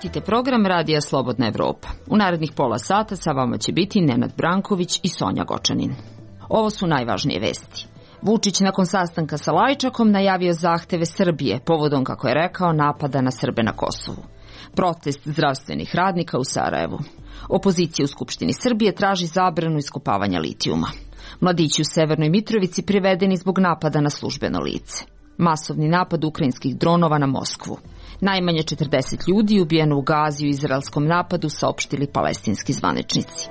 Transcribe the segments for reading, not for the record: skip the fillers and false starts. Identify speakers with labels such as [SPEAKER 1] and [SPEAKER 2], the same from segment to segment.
[SPEAKER 1] Pratite program Radija Slobodna Evropa. U narednih pola sata sa vama će biti Nenad Branković i Sonja Gočanin. Ovo su najvažnije vesti. Vučić nakon sastanka sa Lajčakom najavio zahteve Srbije povodom, kako je rekao, napada na Srbe na Kosovu. Protest zdravstvenih radnika u Sarajevu. Opozicija u Skupštini Srbije traži zabranu iskopavanja litijuma. Mladići u Severnoj Mitrovici privedeni zbog napada na službeno lice. Masovni napad ukrajinskih dronova na Moskvu. Najmanje 40 ljudi ubijeno u Gazi u izraelskom napadu, saopštili palestinski zvaničnici.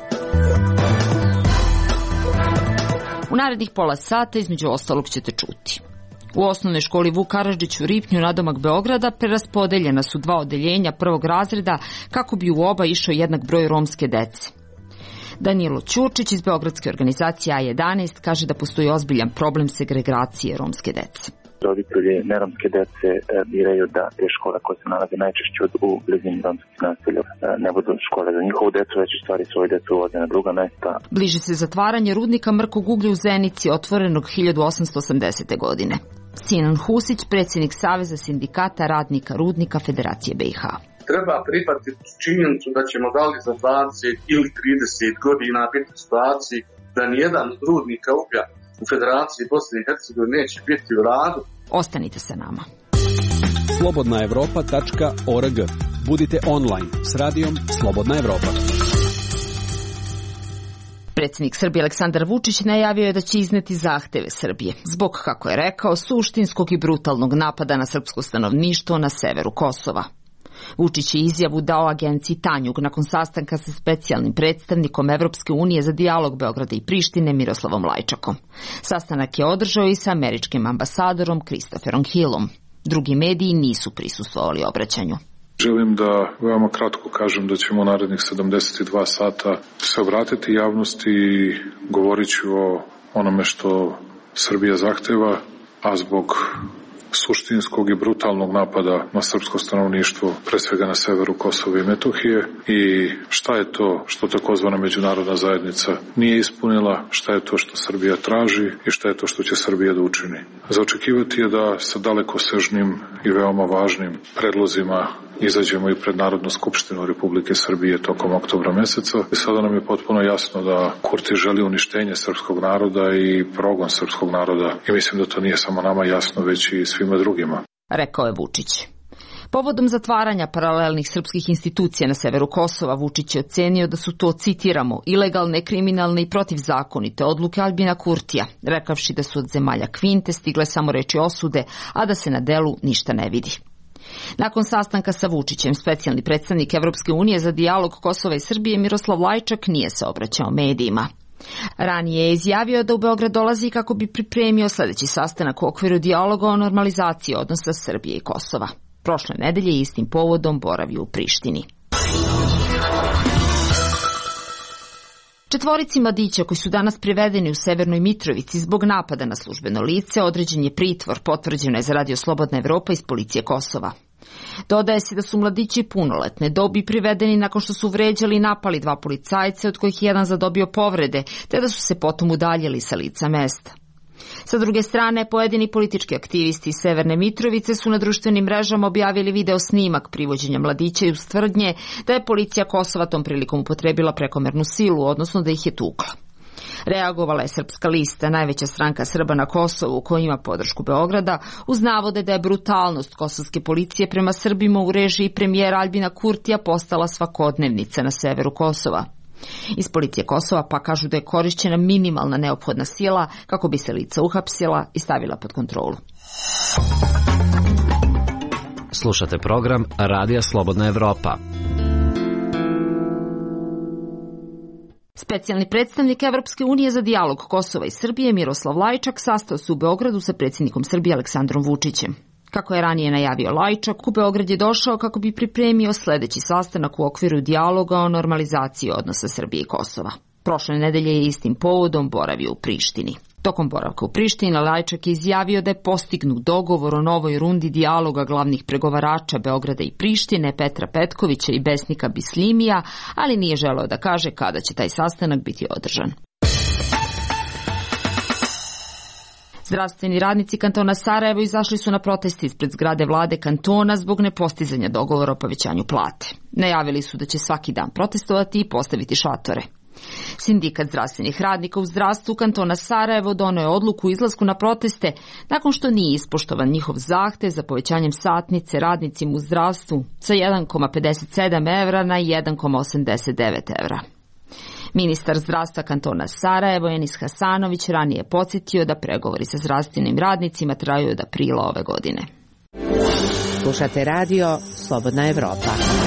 [SPEAKER 1] U narednih pola sata između ostalog ćete čuti. U osnovnoj školi Vuk Karadžić u Ripnju nadomak Beograda preraspodeljena su 2 odeljenja prvog razreda kako bi u oba išao jednak broj romske dece. Danilo Ćurčić iz beogradske organizacije A11 kaže da postoji ozbiljan problem segregacije romske dece.
[SPEAKER 2] Roditelji neromske dece biraju da te škole koje se nalaze najčešće u blizini romskih naselja ne budu škole za njihovu decu, već u stvari svoju decu uvode na druga mesta.
[SPEAKER 1] Bliži se zatvaranje rudnika mrkog uglja u Zenici, otvorenog 1880. godine. Sinan Husić, predsjednik Saveza sindikata radnika rudnika Federacije BiH.
[SPEAKER 3] Treba prihvatiti činjenicu da ćemo da li za 20 ili 30 godina biti u situaciji da nijedan rudnika uglja u Federaciji Bosne i Hercegovine neće biti u radu.
[SPEAKER 1] Ostanite sa nama.
[SPEAKER 4] slobodnaevropa.org. Budite online s radijom Slobodna Evropa.
[SPEAKER 1] Predsjednik Srbije Aleksandar Vučić najavio je da će izneti zahteve Srbije zbog, kako je rekao, suštinskog i brutalnog napada na srpsko stanovništvo na severu Kosova. Vučić je izjavu dao agenciji Tanjug nakon sastanka sa specijalnim predstavnikom Evropske unije za dijalog Beograda i Prištine Miroslavom Lajčakom. Sastanak je održao i sa američkim ambasadorom Christopherom Hillom. Drugi mediji nisu prisustvovali obraćanju.
[SPEAKER 5] Želim da veoma kratko kažem da ćemo narednih 72 sata se obratiti javnosti i govorit ću o onome što Srbija zahteva, a zbog suštinskog i brutalnog napada na srpsko stanovništvo, pre svega na severu Kosova i Metohije, i šta je to što takozvana međunarodna zajednica nije ispunila, šta je to što Srbija traži i šta je to što će Srbija da učini. Za očekivati je da sa dalekosežnim i veoma važnim predlozima izađemo i pred Narodnu skupštinu Republike Srbije tokom oktobra meseca. I sada nam je potpuno jasno da Kurti želi uništenje srpskog naroda i progon srpskog naroda. I mislim da to nije samo nama jasno, već i svima drugima.
[SPEAKER 1] Rekao je Vučić. Povodom zatvaranja paralelnih srpskih institucija na severu Kosova, Vučić je ocenio da su to, citiramo, ilegalne, kriminalne i protivzakonite odluke Aljbina Kurtija, rekavši da su od zemalja Kvinte stigle samo reči osude, a da se na delu ništa ne vidi. Nakon sastanka sa Vučićem, specijalni predstavnik Evropske unije za dijalog Kosova i Srbije Miroslav Lajčak nije se obraćao medijima. Ranije je izjavio da u Beograd dolazi kako bi pripremio sljedeći sastanak u okviru dijaloga o normalizaciji odnosa Srbije i Kosova. Prošle nedelje istim povodom boravio u Prištini. 4 mladića koji su danas privedeni u Severnoj Mitrovici zbog napada na službeno lice određen je pritvor, potvrđeno je za Radio Slobodna Evropa iz policije Kosova. Dodaje se da su mladići punoletne dobi privedeni nakon što su vređali i napali 2 policajca, od kojih je jedan zadobio povrede, te da su se potom udaljili sa lica mesta. Sa druge strane, pojedini politički aktivisti iz Severne Mitrovice su na društvenim mrežama objavili video snimak privođenja mladića i uz tvrdnje da je policija Kosova tom prilikom upotrebila prekomernu silu, odnosno da ih je tukla. Reagovala je Srpska lista, najveća stranka Srba na Kosovu, koja ima podršku Beograda, uz navode da je brutalnost kosovske policije prema Srbima u režiji premijera Aljbina Kurtija postala svakodnevnica na severu Kosova. Iz policije Kosova pa kažu da je korišćena minimalna neophodna sila kako bi se lica uhapsila i stavila pod kontrolu.
[SPEAKER 6] Slušate program Radija Slobodna Evropa.
[SPEAKER 1] Specijalni predstavnik Evropske unije za dijalog Kosova i Srbije Miroslav Lajčak sastao se u Beogradu sa predsjednikom Srbije Aleksandrom Vučićem. Kako je ranije najavio Lajčak, u Beograd je došao kako bi pripremio sljedeći sastanak u okviru dijaloga o normalizaciji odnosa Srbije i Kosova. Prošle nedelje je istim povodom boravio u Prištini. Tokom boravka u Prištini Lajčak je izjavio da je postignut dogovor o novoj rundi dijaloga glavnih pregovarača Beograda i Prištine, Petra Petkovića i Besnika Bislimija, ali nije želeo da kaže kada će taj sastanak biti održan. Zdravstveni radnici kantona Sarajevo izašli su na proteste ispred zgrade vlade kantona zbog nepostizanja dogovora o povećanju plate. Najavili su da će svaki dan protestovati i postaviti šatore. Sindikat zdravstvenih radnika u zdravstvu kantona Sarajevo doneo je odluku o izlasku na proteste nakon što nije ispoštovan njihov zahtev za povećanjem satnice radnicima u zdravstvu sa 1,57 evra na 1,89 evra. Ministar zdravstva kantona Sarajevo, Enis Hasanović, ranije je podsjetio da pregovori sa zdravstvenim radnicima traju od aprila ove godine.
[SPEAKER 7] Slušate radio Slobodna Evropa.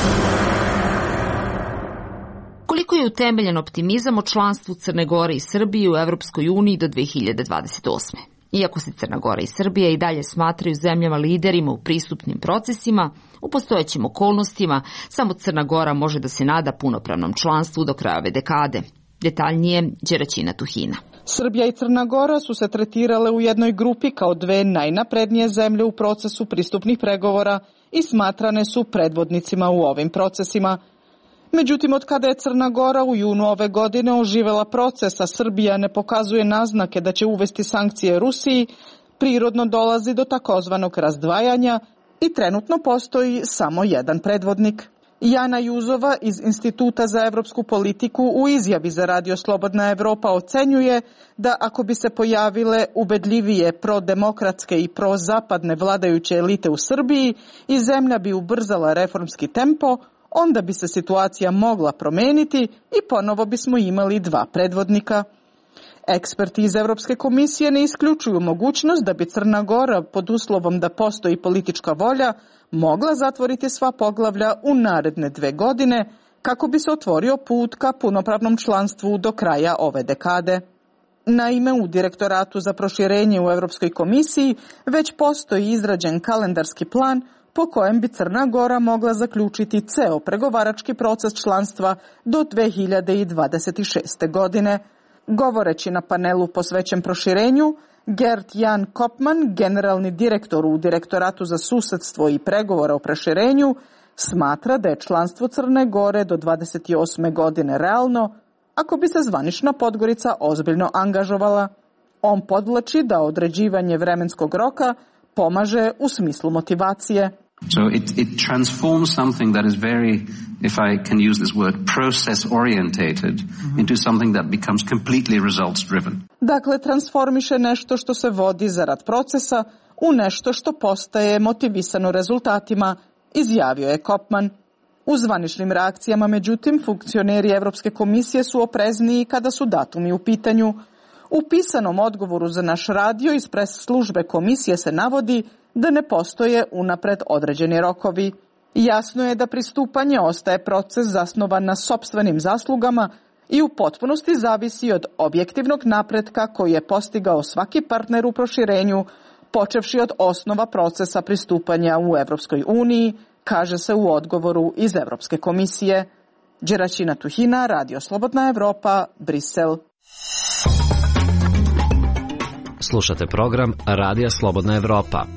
[SPEAKER 1] Koliko je utemeljen optimizam o članstvu Crne Gore i Srbije u Evropskoj uniji do 2028. Iako se Crna Gora i Srbija i dalje smatraju zemljama liderima u pristupnim procesima, u postojećim okolnostima samo Crna Gora može da se nada punopravnom članstvu do kraja ove dekade. Detaljnije, Đeraćina Tuhina.
[SPEAKER 8] Srbija i Crna Gora su se tretirale u jednoj grupi kao dve najnaprednije zemlje u procesu pristupnih pregovora i smatrane su predvodnicima u ovim procesima. Međutim, od kada je Crna Gora u junu ove godine oživela proces, a Srbija ne pokazuje naznake da će uvesti sankcije Rusiji, prirodno dolazi do takozvanog razdvajanja i trenutno postoji samo jedan predvodnik. Jana Juzova iz Instituta za evropsku politiku u izjavi za Radio Slobodna Evropa ocenjuje da ako bi se pojavile ubedljivije prodemokratske i prozapadne vladajuće elite u Srbiji i zemlja bi ubrzala reformski tempo, onda bi se situacija mogla promeniti i ponovo bismo imali dva predvodnika. Eksperti iz Evropske komisije ne isključuju mogućnost da bi Crna Gora, pod uslovom da postoji politička volja, mogla zatvoriti sva poglavlja u naredne 2 godine kako bi se otvorio put ka punopravnom članstvu do kraja ove dekade. Naime, u Direktoratu za proširenje u Evropskoj komisiji već postoji izrađen kalendarski plan po kojem bi Crna Gora mogla zaključiti ceo pregovarački proces članstva do 2026. godine. Govoreći na panelu posvećen proširenju, Gert Jan Kopman, generalni direktor u Direktoratu za susedstvo i pregovore o proširenju, smatra da je članstvo Crne Gore do 28. godine realno, ako bi se zvanična Podgorica ozbiljno angažovala. On podvlači da određivanje vremenskog roka pomaže u smislu motivacije.
[SPEAKER 9] So it transforms something that is very, if I can use this word, process orientated into something that becomes completely results driven.
[SPEAKER 8] Dakle, transformiše nešto što se vodi zarad procesa u nešto što postaje motivisano rezultatima, izjavio je Kopman. U zvaničnim reakcijama, međutim, funkcioneri Evropske komisije su oprezniji kada su datumi u pitanju. U pisanom odgovoru za naš radio iz pres službe komisije se navodi da ne postoje unapred određeni rokovi. Jasno je da pristupanje ostaje proces zasnovan na sopstvenim zaslugama i u potpunosti zavisi od objektivnog napretka koji je postigao svaki partner u proširenju, počevši od osnova procesa pristupanja u Evropskoj uniji, kaže se u odgovoru iz Evropske komisije. Đeraćina Tuhina, Radio Slobodna Evropa, Brisel.
[SPEAKER 6] Slušate program Radija Slobodna Evropa.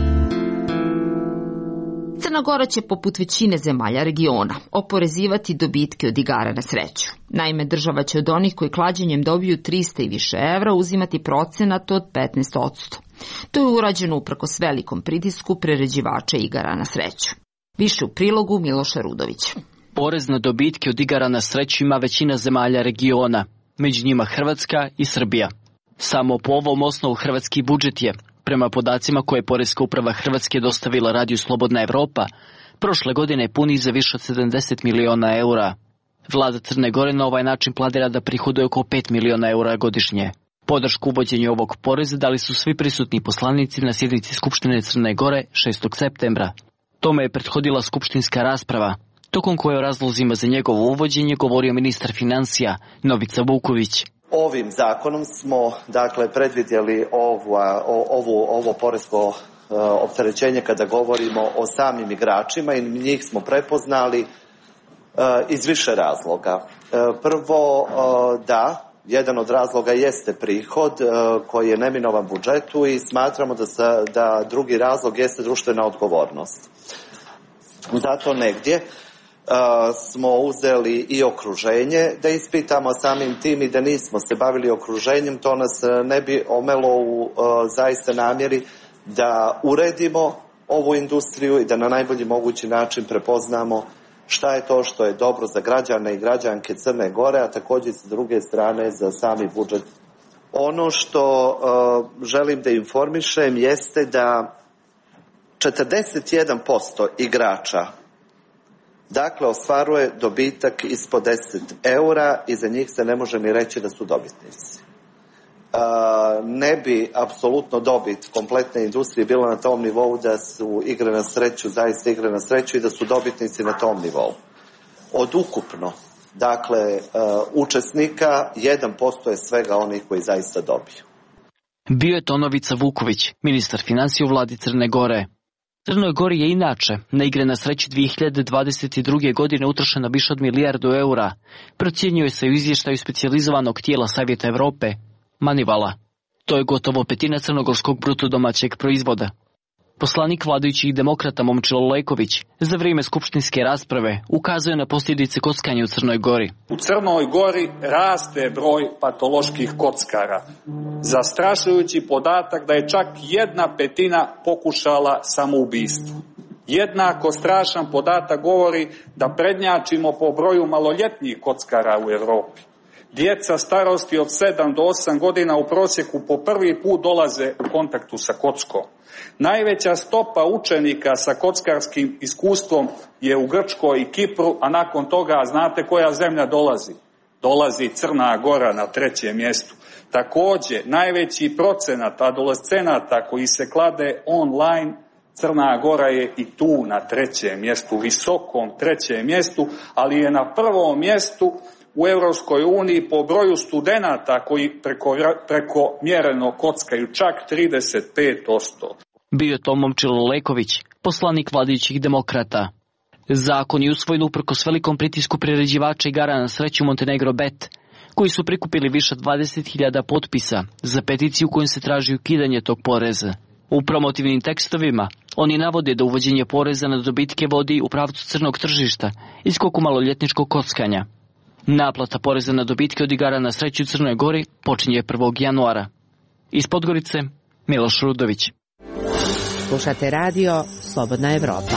[SPEAKER 1] Crna Gora će, poput većine zemalja regiona, oporezivati dobitke od igara na sreću. Naime, država će od onih koji klađenjem dobiju 300 i više evra uzimati procenat od 15%. To je urađeno uprkos velikom pritisku priređivača igara na sreću. Više u prilogu Miloša Rudovića.
[SPEAKER 10] Porez na dobitke od igara na sreću ima većina zemalja regiona, među njima Hrvatska i Srbija. Samo po ovom osnovu hrvatski budžet je, prema podacima koje je Poreska uprava Hrvatske dostavila Radiju Slobodna Evropa, prošle godine je puni za više od 70 miliona eura. Vlada Crne Gore na ovaj način planira da prihoduje oko 5 miliona eura godišnje. Podršku uvođenju ovog poreza dali su svi prisutni poslanici na sjednici Skupštine Crne Gore 6. septembra. Tome je prethodila skupštinska rasprava, tokom koje o razlozima za njegovo uvođenje govorio ministar financija Novica Vuković.
[SPEAKER 11] Ovim zakonom smo predvidjeli ovo poresko opterećenje kada govorimo o samim igračima i njih smo prepoznali iz više razloga. Prvo, jedan od razloga jeste prihod koji je neminovan budžetu i smatramo da drugi razlog jeste društvena odgovornost. Zato negdje smo uzeli i okruženje da ispitamo, samim tim i da nismo se bavili okruženjem, to nas ne bi omelo u zaista namjeri da uredimo ovu industriju i da na najbolji mogući način prepoznamo šta je to što je dobro za građane i građanke Crne Gore, a također s druge strane za sami budžet. Ono što želim da informišem jeste da 41% igrača dakle ostvaruje dobitak ispod 10 eura i za njih se ne može ni reći da su dobitnici. Ne bi apsolutno dobit kompletne industrije bilo na tom nivou da su igre na sreću, zaista igre na sreću i da su dobitnici na tom nivou. Od ukupno, dakle, učesnika 1% je svega onih koji zaista dobiju.
[SPEAKER 10] Bio je to Novica Vuković, ministar finansija u vladi Crne Gore. Crnoj Gori je inače na igre na sreću 2022. godine utrošeno više od milijardu eura, procjenjuje se u izvještaju specijalizovanog tijela Savjeta Evrope, Manivala. To je gotovo petina crnogorskog bruto domaćeg proizvoda. Poslanik vladajućih demokrata Momčilo Leković za vrijeme skupštinske rasprave ukazuje na posljedice kockanja u Crnoj Gori.
[SPEAKER 12] U Crnoj Gori raste broj patoloških kockara. Zastrašujući podatak da je čak 1/5 pokušala samoubistvo. Jednako strašan podatak govori da prednjačimo po broju maloljetnih kockara u Evropi. Djeca starosti od 7 do 8 godina u prosjeku po prvi put dolaze u kontaktu sa kockom. Najveća stopa učenika sa kockarskim iskustvom je u Grčkoj i Kipru, a nakon toga znate koja zemlja dolazi? Dolazi Crna Gora na 3. mjestu. Također, najveći procenat adolescenata koji se klade online, Crna Gora je i tu na 3. mjestu, visokom 3. mjestu, ali je na 1. mjestu u Europskoj uniji po broju studenata koji preko mjereno kockaju, čak 35%.
[SPEAKER 10] Bio je to Momčilo Leković, poslanik vladajućih demokrata. Zakon je usvojen uprkos velikom pritisku priređivača igara na sreću Montenegro Bet, koji su prikupili više od 20.000 potpisa za peticiju kojom se traži ukidanje tog poreza. U promotivnim tekstovima oni navode da uvođenje poreza na dobitke vodi u pravcu crnog tržišta i skoku maloljetničkog kockanja. Naplata poreza na dobitke od igara na sreću u Crnoj Gori počinje 1. januara. Iz Podgorice, Miloš Rudović.
[SPEAKER 7] Slušate radio Slobodna Evropa.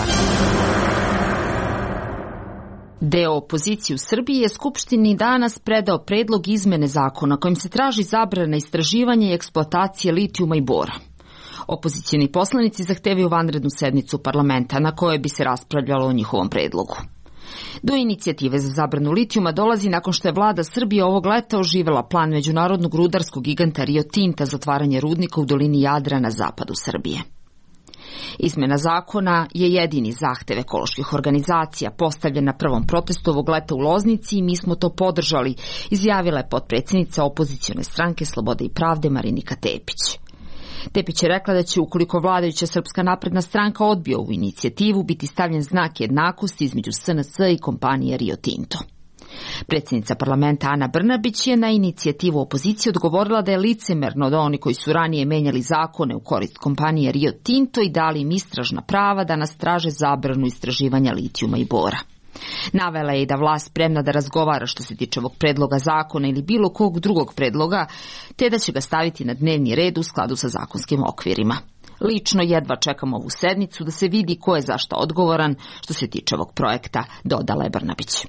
[SPEAKER 1] Deo opozicije u Srbiji je Skupštini danas predao predlog izmene zakona kojim se traži zabrana istraživanja i eksploatacije litijuma i bora. Opozicioni poslanici zahtevaju vanrednu sednicu parlamenta na kojoj bi se raspravljalo o njihovom predlogu. Do inicijative za zabranu litijuma dolazi nakon što je vlada Srbije ovog leta oživela plan međunarodnog rudarskog giganta Rio Tinta za otvaranje rudnika u dolini Jadra na zapadu Srbije. Izmena zakona je jedini zahtev ekoloških organizacija postavljen na prvom protestu ovog leta u Loznici i mi smo to podržali, izjavila je potpredsjednica opozicione stranke Slobode i pravde Marinika Tepić. Tepić je rekla da će, ukoliko vladajuća Srpska napredna stranka odbije ovu inicijativu, biti stavljen znak jednakosti između SNS i kompanije Rio Tinto. Predsjednica parlamenta Ana Brnabić je na inicijativu opozicije odgovorila da je licemerno da oni koji su ranije menjali zakone u korist kompanije Rio Tinto i dali im istražna prava da nas traže zabranu istraživanja litijuma i bora. Navela je i da vlast spremna da razgovara što se tiče ovog predloga zakona ili bilo kog drugog predloga, te da će ga staviti na dnevni red u skladu sa zakonskim okvirima. Lično jedva čekam ovu sednicu da se vidi ko je za šta odgovoran što se tiče ovog projekta, dodala je Brnabić.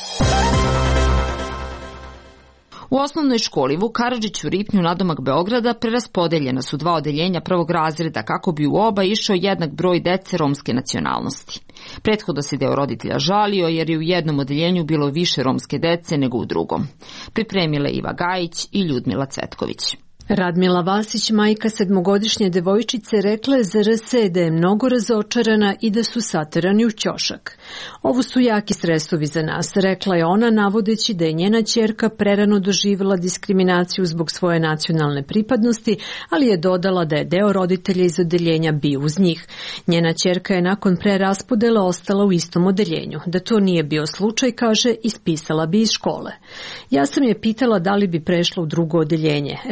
[SPEAKER 1] U osnovnoj školi Vuk Karadžić u Ripnju nadomak Beograda preraspodeljena su 2 odeljenja prvog razreda kako bi u oba išao jednak broj dece romske nacionalnosti. Prethodno se deo roditelja žalio jer je u jednom odeljenju bilo više romske dece nego u drugom. Pripremile Iva Gajić i Ljudmila Cvetković.
[SPEAKER 13] Radmila Vasić, majka 7-godišnje devojčice, rekla je za RS da je mnogo razočarana i da su saterani u ćošak. Ovo su jaki stresovi za nas, rekla je ona, navodeći da je njena ćerka prerano doživjela diskriminaciju zbog svoje nacionalne pripadnosti, ali je dodala da je deo roditelja iz odeljenja bio uz njih. Njena ćerka je nakon preraspodele ostala u istom odeljenju. Da to nije bio slučaj, kaže, ispisala bi iz škole. Ja sam je pitala da li bi prešla u drugo odeljenje. Rekla mi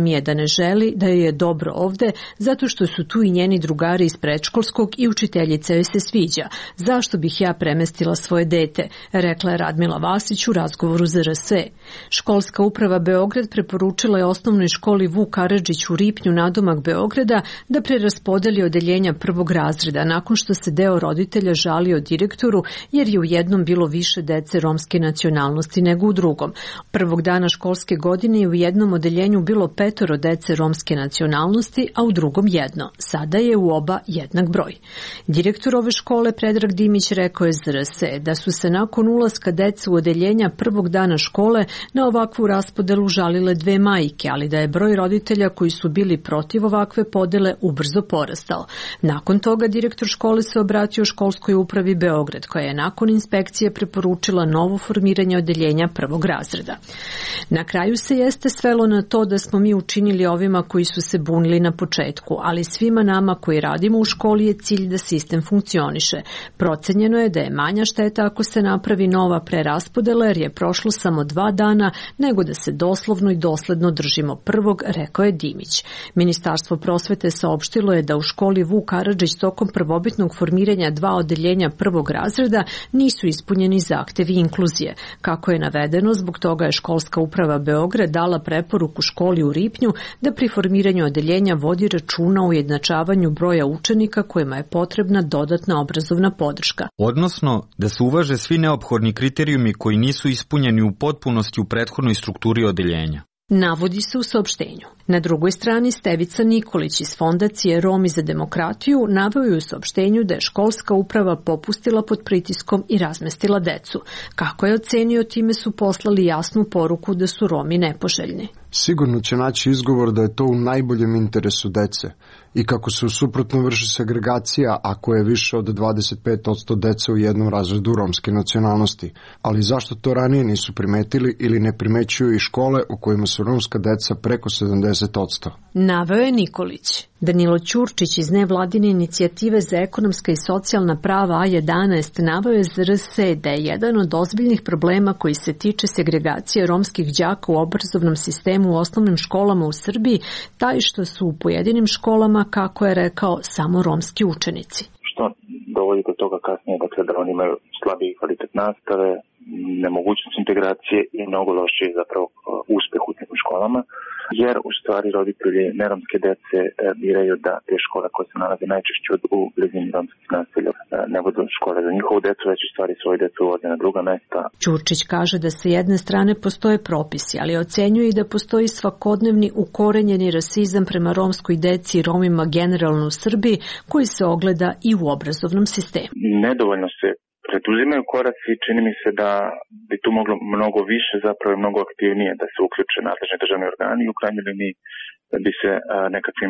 [SPEAKER 13] mi je da ne želi, da joj je dobro ovde, zato što su tu i njeni drugari iz predškolskog i učiteljica joj se sviđa. Zašto bih ja premestila svoje dete, rekla je Radmila Vasić u razgovoru za RS. Školska uprava Beograd preporučila je osnovnoj školi Vuk Karadžić u Ripnju nadomak Beograda da preraspodeli odeljenja prvog razreda nakon što se deo roditelja žalio direktoru jer je u jednom bilo više dece romske nacionalnosti nego u drugom. Prvog dana školske godine je u jednom odeljenju bilo 5 dece romske nacionalnosti, a u drugom 1. Sada je u oba jednak broj. Direktor ove škole Predrag Dimić rekao je za RS da su se nakon ulaska dece u odeljenja prvog dana škole na ovakvu raspodelu žalile 2 majke, ali da je broj roditelja koji su bili protiv ovakve podele ubrzo porastao. Nakon toga direktor škole se obratio školskoj upravi Beograd, koja je nakon inspekcije preporučila novo formiranje odeljenja prvog razreda. Na kraju se jeste svelo na to da smo mi učinili ovima koji su se bunili na početku, ali svima nama koji radimo u školi je cilj da sistem funkcioniše. Procenjeno je da je manja šteta ako se napravi nova preraspodela jer je prošlo samo 2 dana nego da se doslovno i dosledno držimo prvog, rekao je Dimić. Ministarstvo prosvete saopštilo je da u školi Vuk Karadžić tokom prvobitnog formiranja 2 odeljenja prvog razreda nisu ispunjeni zahtevi inkluzije. Kako je navedeno, zbog toga je školska uprava Beograd dala preporuku školi u Ripnju da pri formiranju odeljenja vodi računa o ujednačavanju broja učenika kojima je potrebna dodatna obrazovna podrška.
[SPEAKER 14] Odnosno, da se uvaže svi neophodni kriterijumi koji nisu ispunjeni u potpunosti u prethodnoj strukturi odeljenja.
[SPEAKER 13] Navodi se u saopštenju. Na drugoj strani Stevica Nikolić iz Fondacije Romi za demokratiju naveo je u saopštenju da je školska uprava popustila pod pritiskom i razmestila decu. Kako je ocenio, time su poslali jasnu poruku da su Romi nepoželjni.
[SPEAKER 15] Sigurno će naći izgovor da je to u najboljem interesu dece i kako se u suprotno vrši segregacija ako je više od 25% dece u jednom razredu romske nacionalnosti. Ali zašto to ranije nisu primetili ili ne primećuju i škole u kojima su romska deca preko 70%?
[SPEAKER 13] Naveo je Nikolić. Danilo Ćurčić iz nevladine inicijative za ekonomska i socijalna prava A11 naveo je za RS da je jedan od ozbiljnih problema koji se tiče segregacije romskih đaka u obrazovnom sistemu u osnovnim školama u Srbiji taj što su u pojedinim školama, kako je rekao, samo romski učenici.
[SPEAKER 2] Što dovodi do toga kasnije, dakle, da oni imaju slabiji kvalitet nastave, nemogućnost integracije i mnogo lošiji zapravo uspeh u tim školama, jer u stvari roditelji neromske dece biraju da te škole koje se nalaze najčešće u blizini romskih naselja ne budu škole za njihovu decu, već u stvari svoje decu uvode na druga mesta.
[SPEAKER 13] Ćurčić kaže da sa jedne strane postoje propisi, ali ocenjuje i da postoji svakodnevni ukorenjeni rasizam prema romskoj deci i Romima generalno u Srbiji, koji se ogleda i u obrazovnom sistemu.
[SPEAKER 2] Nedovoljno se preduzimaju koraci, čini mi se da bi tu moglo mnogo više, zapravo mnogo aktivnije da se uključe nadležni državni organi i u krajnjoj liniji da bi se nekakvim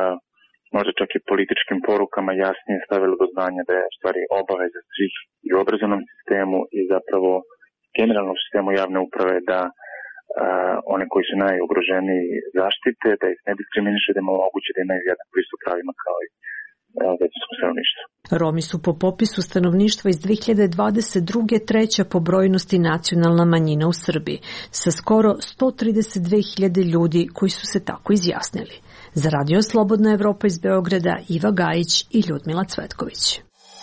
[SPEAKER 2] možda čak i političkim porukama jasnije stavilo do znanja da je stvari obaveza svih i u obrazovnom sistemu i zapravo generalno u sistemu javne uprave da one koji su najugroženiji zaštite, da ih ne diskriminiše, da im omoguće da imaju jednak pristup pravima kao i većinsko stanovništvo.
[SPEAKER 13] Romi su po popisu stanovništva iz 2022. treća po brojnosti nacionalna manjina u Srbiji, sa skoro 132.000 ljudi koji su se tako izjasnili. Za Radio Slobodna Evropa iz Beograda, Iva Gajić i Ljudmila Cvetković.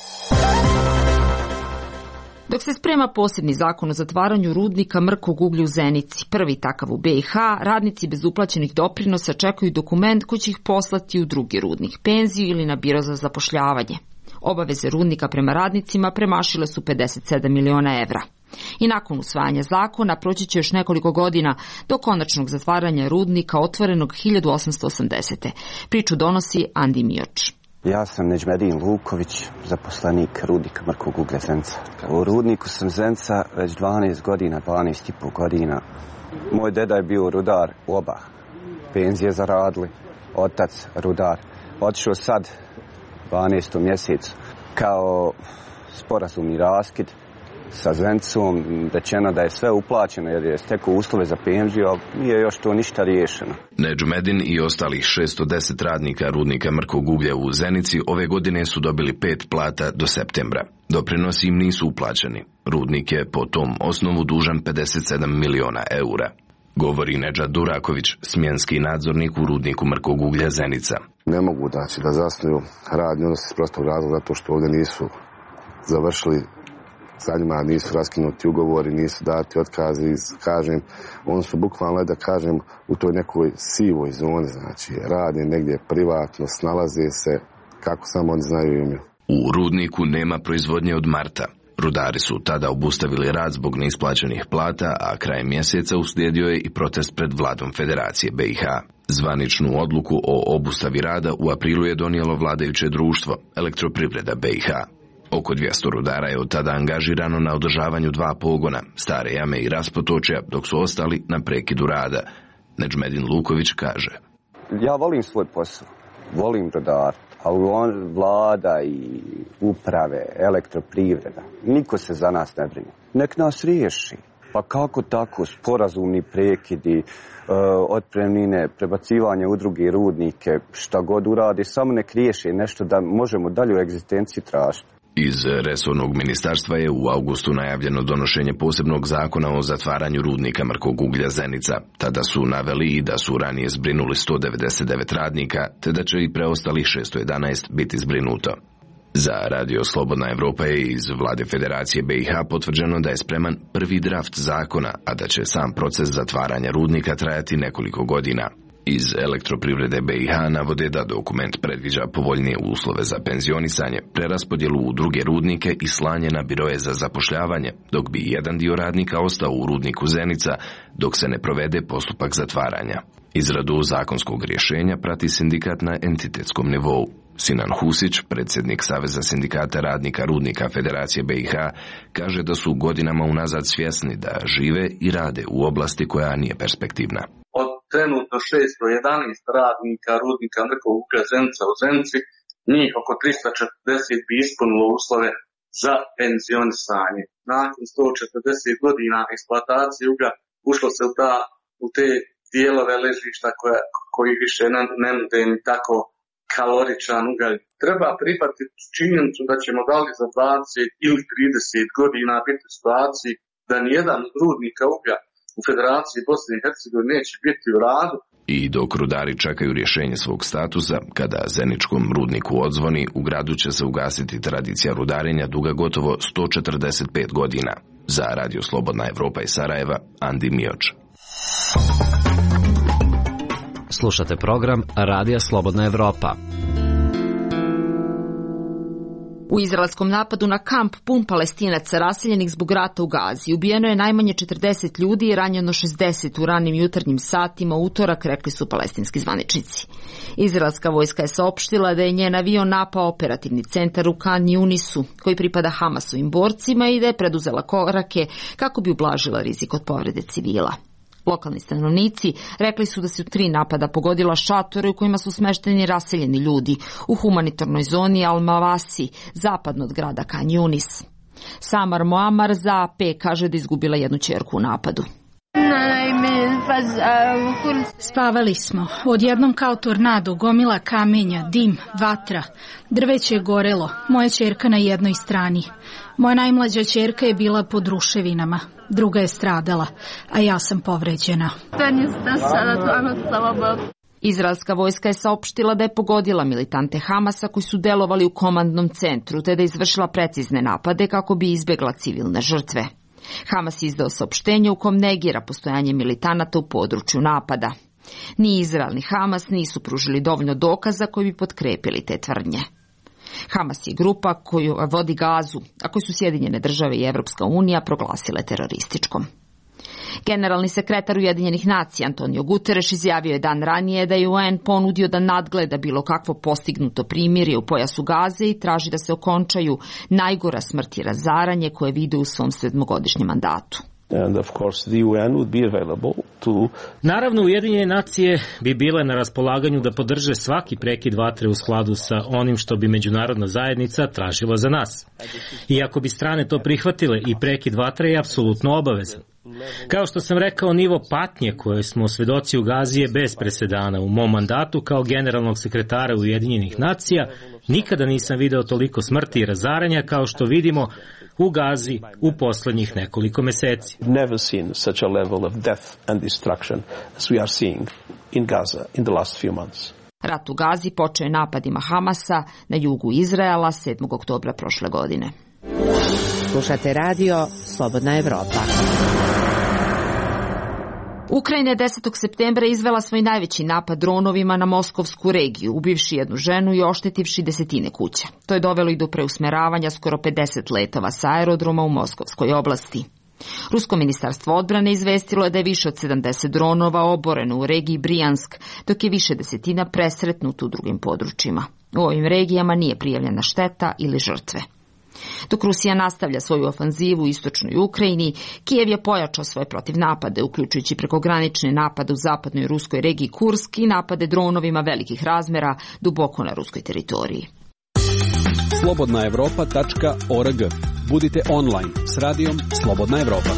[SPEAKER 1] Dok se sprema posebni zakon o zatvaranju rudnika mrkog uglja u Zenici, prvi takav u BiH, radnici bez uplaćenih doprinosa čekaju dokument koji će ih poslati u drugi rudnik, penziju ili na biro za zapošljavanje. Obaveze rudnika prema radnicima premašile su 57 miliona evra. I nakon usvajanja zakona proći će još nekoliko godina do konačnog zatvaranja rudnika otvorenog 1880. Priču donosi Andi Mioč.
[SPEAKER 16] Ja sam Neđmedin Luković, zaposlenik rudnika mrkog uglja Zenica. U rudniku sam Zenica već 12 godina, 12,5 godina. Moj deda je bio rudar u oba. Penzije zaradili, otac rudar. Otišao sad 12. mjesecu kao sporazumni raskid sa Zenicom, rečeno da je sve uplaćeno jer je stekao uslove za penziju, ali nije još to ništa riješeno.
[SPEAKER 17] Neđmedin i ostalih 610 radnika rudnika mrkog uglja u Zenici ove godine su dobili 5 plata do septembra. Doprinosi im nisu uplaćeni. Rudnik je po tom osnovu dužan 57 miliona eura. Govori Nedžad Duraković, smjenski nadzornik u rudniku mrkog uglja Zenica.
[SPEAKER 18] Ne mogu da zasnuju radni odnos iz prostog razloga zato što ovdje nisu završili, sa njima nisu raskinuti ugovori, nisu dati otkazi, kažem, oni su bukvalno, da kažem, u toj nekoj sivoj zoni, znači rade negdje privatno, snalaze se kako samo oni znaju i umiju.
[SPEAKER 17] U rudniku nema proizvodnje od marta. Rudari su tada obustavili rad zbog neisplaćenih plata, a krajem mjeseca uslijedio je i protest pred vladom Federacije BiH. Zvaničnu odluku o obustavi rada u aprilu je donijelo vladajuće društvo, Elektroprivreda BiH. Oko 200 rudara je od tada angažirano na održavanju 2 pogona, Stare jame i Raspotočja, dok su ostali na prekidu rada. Nedžmedin Luković kaže:
[SPEAKER 16] Ja volim svoj posao, volim rudar, ali vlada i uprave, Elektroprivreda, niko se za nas ne brine. Nek nas riješi. Pa kako tako, sporazumni prekidi, otpremnine, prebacivanje u druge rudnike, šta god uradi, samo nek riješi nešto da možemo dalje u egzistenciji tražiti.
[SPEAKER 17] Iz resornog ministarstva je u augustu najavljeno donošenje posebnog zakona o zatvaranju rudnika mrkog uglja Zenica. Tada su naveli i da su ranije zbrinuli 199 radnika, te da će i preostalih 611 biti zbrinuto. Za Radio Slobodna Evropa je iz vlade Federacije BiH potvrđeno da je spreman prvi draft zakona, a da će sam proces zatvaranja rudnika trajati nekoliko godina. Iz Elektroprivrede BiH navode da dokument predviđa povoljnije uslove za penzionisanje, preraspodjelu u druge rudnike i slanje na biroje za zapošljavanje, dok bi jedan dio radnika ostao u rudniku Zenica dok se ne provede postupak zatvaranja. Izradu zakonskog rješenja prati sindikat na entitetskom nivou. Sinan Husić, predsjednik Saveza sindikata radnika rudnika Federacije BiH, kaže da su godinama unazad svjesni da žive i rade u oblasti koja nije perspektivna.
[SPEAKER 3] Od trenutno 611 radnika rudnika mrkog uglja Zenica u Zenici, njih oko 340 bi ispunilo uslove za penzionisanje. Nakon 140 godina eksploatacije uglja ušlo se u te dijelove ležišta koji više ne nude ni tako kaloričan ugalj. Treba prihvatiti činjenicu da ćemo da li za 20 ili 30 godina biti u situaciji da nijedan rudnik uglja u Federaciji Bosne i Hercegovine neće biti u radu.
[SPEAKER 17] I dok rudari čekaju rješenje svog statusa, kada zeničkom rudniku odzvoni, u gradu će se ugasiti tradicija rudarenja duga gotovo 145 godina. Za Radio Slobodna Evropa iz Sarajeva, Andi Mioč.
[SPEAKER 6] Slušate program Radija Slobodna Evropa.
[SPEAKER 1] U izraelskom napadu na kamp pun Palestinaca raseljenih zbog rata u Gazi ubijeno je najmanje 40 ljudi i ranjeno 60 u ranim jutarnjim satima u utorak, rekli su palestinski zvaničnici. Izraelska vojska je saopštila da je njen avion napao operativni centar u Kan Yunisu, koji pripada Hamasovim borcima, i da je preduzela korake kako bi ublažila rizik od povrede civila. Lokalni stanovnici rekli su da su 3 napada pogodila šatore u kojima su smešteni raseljeni ljudi u humanitarnoj zoni Al-Mawasi, zapadno od grada Kan Yunis. Samar Moamar za AP kaže da izgubila jednu ćerku u napadu.
[SPEAKER 19] Spavali smo. Odjednom kao tornado, gomila kamenja, dim, vatra. Drveće je gorelo. Moja ćerka na jednoj strani. Moja najmlađa ćerka je bila pod ruševinama. Druga je stradala, a ja sam povređena.
[SPEAKER 1] Izraelska vojska je saopštila da je pogodila militante Hamasa koji su delovali u komandnom centru, te da je izvršila precizne napade kako bi izbjegla civilne žrtve. Hamas je izdao saopštenje u kom negira postojanje militanata u području napada. Ni Izrael ni Hamas nisu pružili dovoljno dokaza koji bi potkrepili te tvrdnje. Hamas je grupa koju vodi Gazu, a koju su Sjedinjene države i Evropska unija proglasile terorističkom. Generalni sekretar Ujedinjenih nacija Antonio Guterres izjavio je dan ranije da je UN ponudio da nadgleda bilo kakvo postignuto primirje u pojasu Gaze i traži da se okončaju najgora smrt i razaranje koje vide u svom 7-godišnjem mandatu.
[SPEAKER 20] And of course the UN would be available to...
[SPEAKER 21] Naravno, Ujedinjene nacije bi bile na raspolaganju da podrže svaki prekid vatre u skladu sa onim što bi međunarodna zajednica tražila za nas. I ako bi strane to prihvatile, i prekid vatre je apsolutno obavezan. Kao što sam rekao, nivo patnje koje smo svedoci u Gazi je bez presedana. U mom mandatu kao generalnog sekretara Ujedinjenih nacija nikada nisam video toliko smrti i razaranja kao što vidimo u Gazi u poslednjih nekoliko meseci.
[SPEAKER 20] Never seen such a level of death and destruction as we are seeing in Gaza in the last few months.
[SPEAKER 1] Rat u Gazi počeo je napadima Hamasa na jugu Izraela 7. oktobra prošle godine.
[SPEAKER 7] Slušate radio Slobodna Evropa.
[SPEAKER 1] Ukrajina je 10. septembra izvela svoj najveći napad dronovima na moskovsku regiju, ubivši jednu ženu i oštetivši desetine kuća. To je dovelo i do preusmeravanja skoro 50 letova sa aerodroma u Moskovskoj oblasti. Rusko ministarstvo odbrane izvestilo je da je više od 70 dronova oboreno u regiji Brijansk, dok je više desetina presretnuto u drugim područjima. U ovim regijama nije prijavljena šteta ili žrtve. Dok Rusija nastavlja svoju ofanzivu u istočnoj Ukrajini, Kijev je pojačao svoje protivnapade, uključujući prekogranične napade u zapadnoj ruskoj regiji Kursk i napade dronovima velikih razmera duboko na ruskoj teritoriji.
[SPEAKER 4] Slobodnaevropa.org. Budite online s radijom Slobodna Evropa.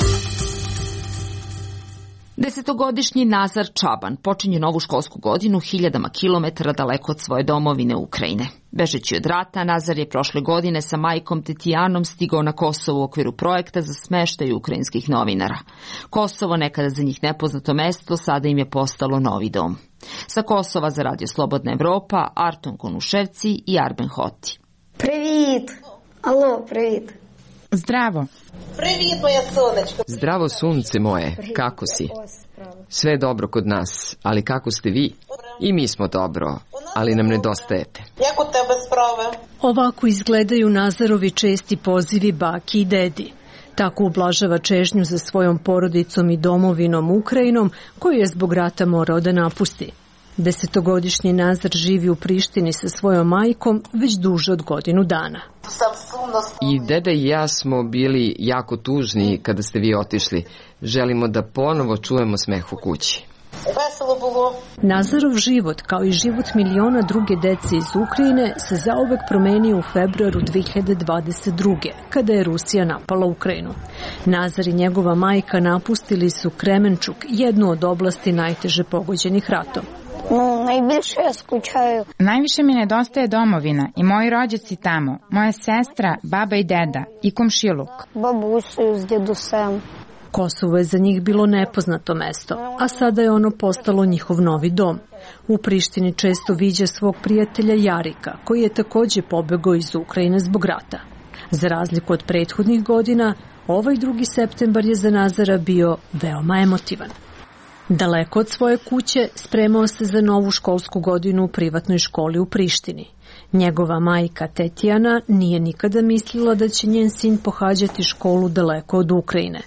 [SPEAKER 1] Desetogodišnji Nazar Čaban počinje novu školsku godinu hiljadama kilometara daleko od svoje domovine Ukrajine. Bežeći od rata, Nazar je prošle godine sa majkom Tetijanom stigao na Kosovo u okviru projekta za smeštaj ukrajinskih novinara. Kosovo, nekada za njih nepoznato mesto, sada im je postalo novi dom. Sa Kosova za Radio Slobodna Evropa, Arton Konuševci i Arben Hoti.
[SPEAKER 22] Привіт! Алло, привіт!
[SPEAKER 23] Zdravo.
[SPEAKER 22] Привіт, моя сонечко.
[SPEAKER 24] Zdravo sunce moje, kako si? Sve je dobro kod nas, ali kako ste vi? I mi smo dobro, ali nam nedostajete.
[SPEAKER 22] Jak u tebe sprave?
[SPEAKER 13] Ovako izgledaju Nazarovi česti pozivi baki i dedi. Tako ublažava čežnju za svojom porodicom i domovinom Ukrajinom, koju je zbog rata morao da napusti. Desetogodišnji Nazar živi u Prištini sa svojom majkom već duže od godinu dana.
[SPEAKER 24] I deda i ja smo bili jako tužni kada ste vi otišli. Želimo da ponovo čujemo smeh u kući.
[SPEAKER 13] Nazarov život, kao i život miliona druge dece iz Ukrajine, se zauvek promenio u februaru 2022. kada je Rusija napala Ukrajinu. Nazar i njegova majka napustili su Kremenčuk, jednu od oblasti najteže pogođenih ratom.
[SPEAKER 22] Najviše ja skučaju.
[SPEAKER 23] Najviše mi nedostaje domovina i moji rođaci tamo, moja sestra, baba i deda i komšiluk.
[SPEAKER 22] Babusu s djedusem.
[SPEAKER 13] Kosovo je za njih bilo nepoznato mesto, a sada je ono postalo njihov novi dom. U Prištini često viđa svog prijatelja Jarika, koji je takođe pobegao iz Ukrajine zbog rata. Za razliku od prethodnih godina, ovaj 2. septembar je za Nazara bio veoma emotivan. Daleko od svoje kuće spremao se za novu školsku godinu u privatnoj školi u Prištini. Njegova majka Tetijana nije nikada mislila da će njen sin pohađati školu daleko od Ukrajine.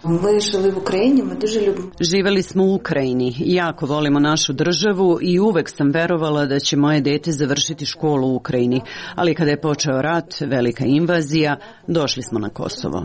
[SPEAKER 25] Živeli smo u Ukrajini i jako volimo našu državu i uvek sam verovala da će moje dete završiti školu u Ukrajini, ali kada je počeo rat, velika invazija, došli smo na Kosovo.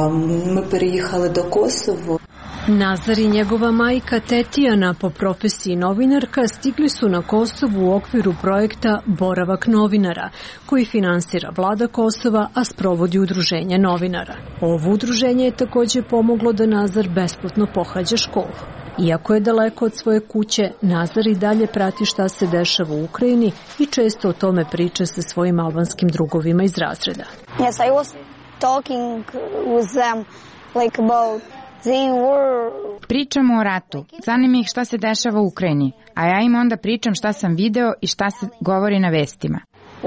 [SPEAKER 13] Nazar i njegova majka Tetijana, po profesiji novinarka, stigli su na Kosovu u okviru projekta Boravak novinara, koji finansira vlada Kosova, a sprovodi udruženje novinara. Ovo udruženje je takođe pomoglo da Nazar besplatno pohađa školu. Iako je daleko od svoje kuće, Nazar i dalje prati šta se dešava u Ukrajini i često o tome priča sa svojim albanskim drugovima iz razreda.
[SPEAKER 22] Yes, I was talking with them like about
[SPEAKER 23] Pričamo o ratu, zanima ih šta se dešava u Ukrajini, a ja im onda pričam šta sam video i šta se govori na vestima.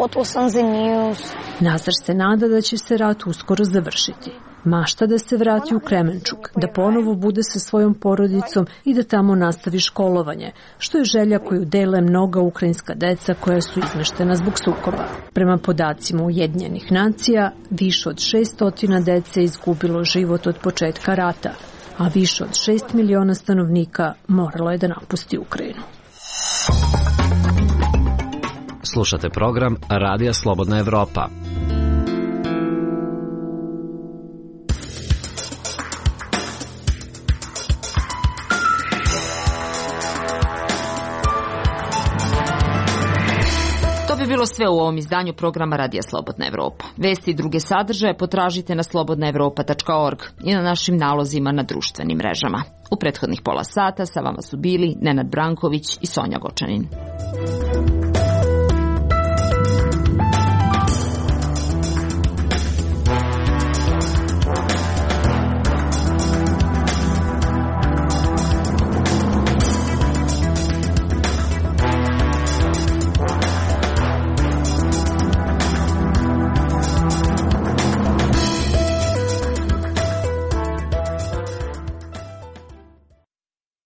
[SPEAKER 13] Nazar se nada da će se rat uskoro završiti. Mašta da se vrati u Kremenčuk, da ponovo bude sa svojom porodicom i da tamo nastavi školovanje, što je želja koju dele mnoga ukrajinska deca koja su izmeštena zbog sukoba. Prema podacima Ujedinjenih nacija, više od 600 dece izgubilo život od početka rata, a više od 6 miliona stanovnika moralo je da napusti Ukrajinu.
[SPEAKER 6] Slušate program Radija Slobodna Evropa.
[SPEAKER 1] bilo sve u ovom izdanju programa Radija Slobodna Evropa. Vesti i druge sadržaje potražite na slobodnaevropa.org i na našim nalozima na društvenim mrežama. U prethodnih pola sata sa vama su bili Nenad Branković i Sonja Gočanin.